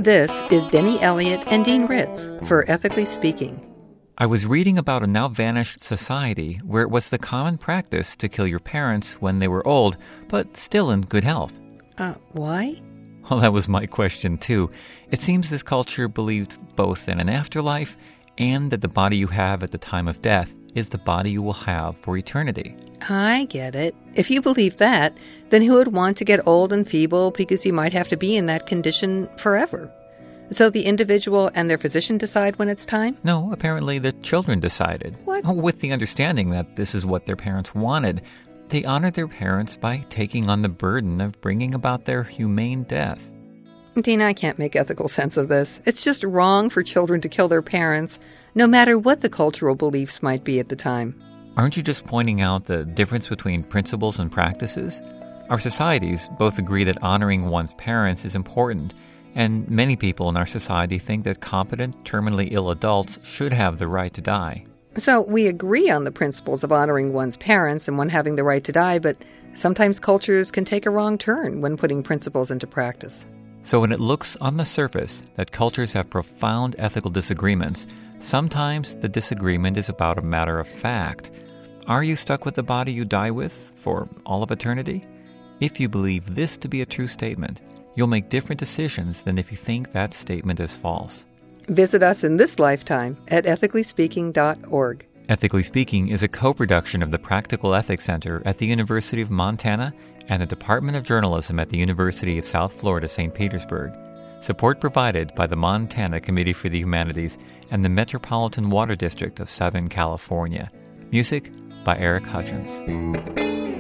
This is Denny Elliott and Dean Ritz for Ethically Speaking. I was reading about a now-vanished society where it was the common practice to kill your parents when they were old, but still in good health. Why? Well, that was my question, too. It seems this culture believed both in an afterlife and that the body you have at the time of death is the body you will have for eternity. I get it. If you believe that, then who would want to get old and feeble because you might have to be in that condition forever? So the individual and their physician decide when it's time? No, apparently the children decided. What? With the understanding that this is what their parents wanted. They honored their parents by taking on the burden of bringing about their humane death. Dean, I can't make ethical sense of this. It's just wrong for children to kill their parents, no matter what the cultural beliefs might be at the time. Aren't you just pointing out the difference between principles and practices? Our societies both agree that honoring one's parents is important, and many people in our society think that competent, terminally ill adults should have the right to die. So we agree on the principles of honoring one's parents and one having the right to die, but sometimes cultures can take a wrong turn when putting principles into practice. So when it looks on the surface that cultures have profound ethical disagreements, sometimes the disagreement is about a matter of fact. Are you stuck with the body you die with for all of eternity? If you believe this to be a true statement, you'll make different decisions than if you think that statement is false. Visit us in this lifetime at ethicallyspeaking.org. Ethically Speaking is a co-production of the Practical Ethics Center at the University of Montana and the Department of Journalism at the University of South Florida, St. Petersburg. Support provided by the Montana Committee for the Humanities and the Metropolitan Water District of Southern California. Music by Eric Hutchins.